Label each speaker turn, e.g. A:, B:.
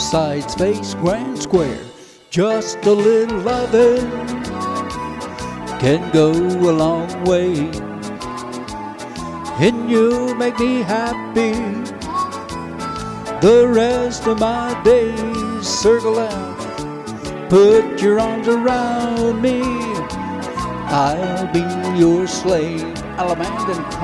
A: side space, grand square. Just a little loving can go a long way, and you make me happy the rest of my days. Circle out, put your arms around me, I'll be your slave. Alamand and